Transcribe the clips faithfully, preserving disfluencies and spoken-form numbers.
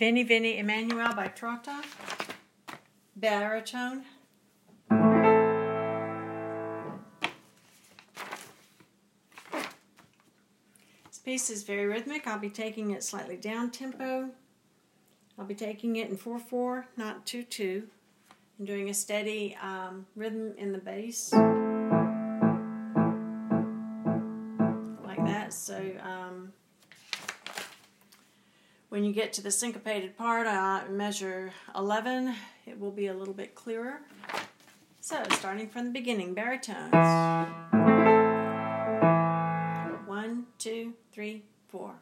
Veni Veni Emmanuel by Trotta, baritone. This piece is very rhythmic. I'll be taking it slightly down tempo. I'll be taking it in four four, not two two, and doing a steady um, rhythm in the bass. Like that. So um, when you get to the syncopated part, I measure eleven. It will be a little bit clearer. So starting from the beginning, baritones. One, two, three, four.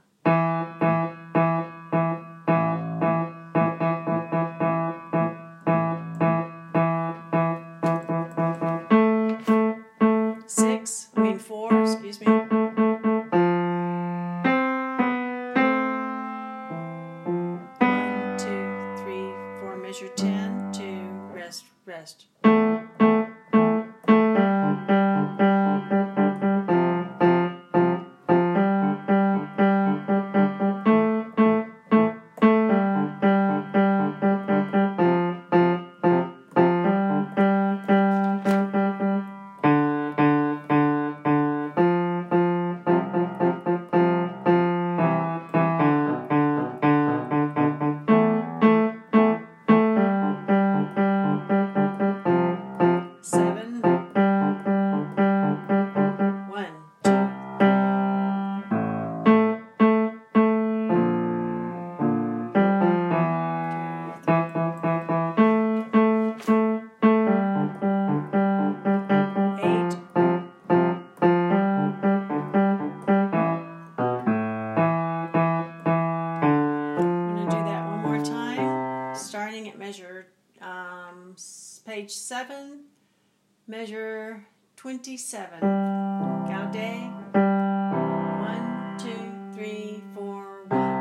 Six, I mean four, excuse me. One, two, three, four, measure ten, two, rest, rest. Seven. One, two. Eight. I'm going to do that one more time, starting at measure um, page seven, measure twenty-seven. Gaudet. One, two, three, four, one.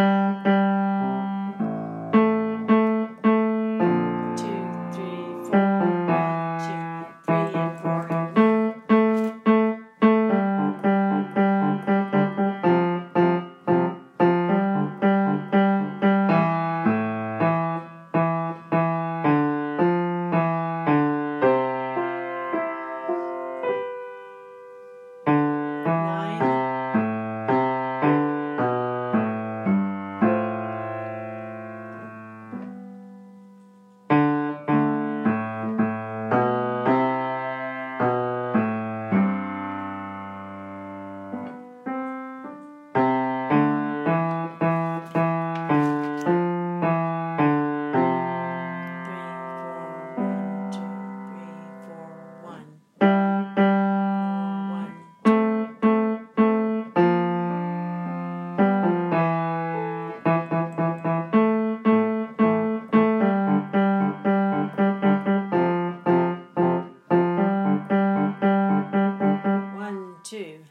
Two, three, four, one, two, three, and four. Two.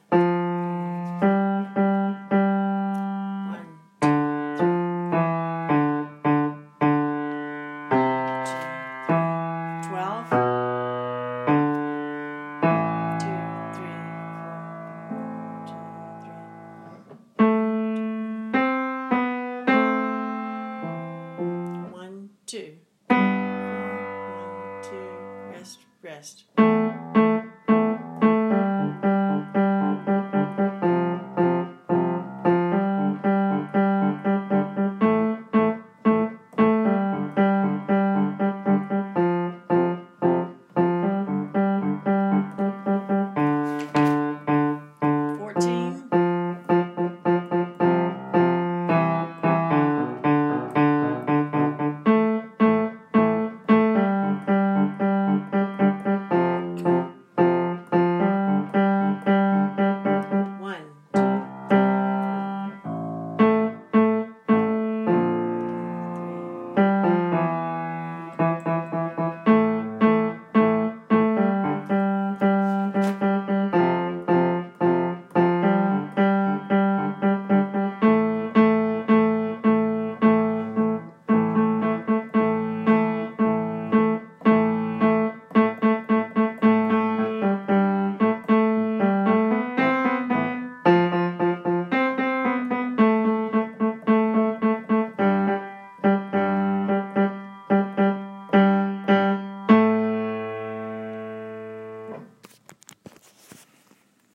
Two. One, two, rest, rest.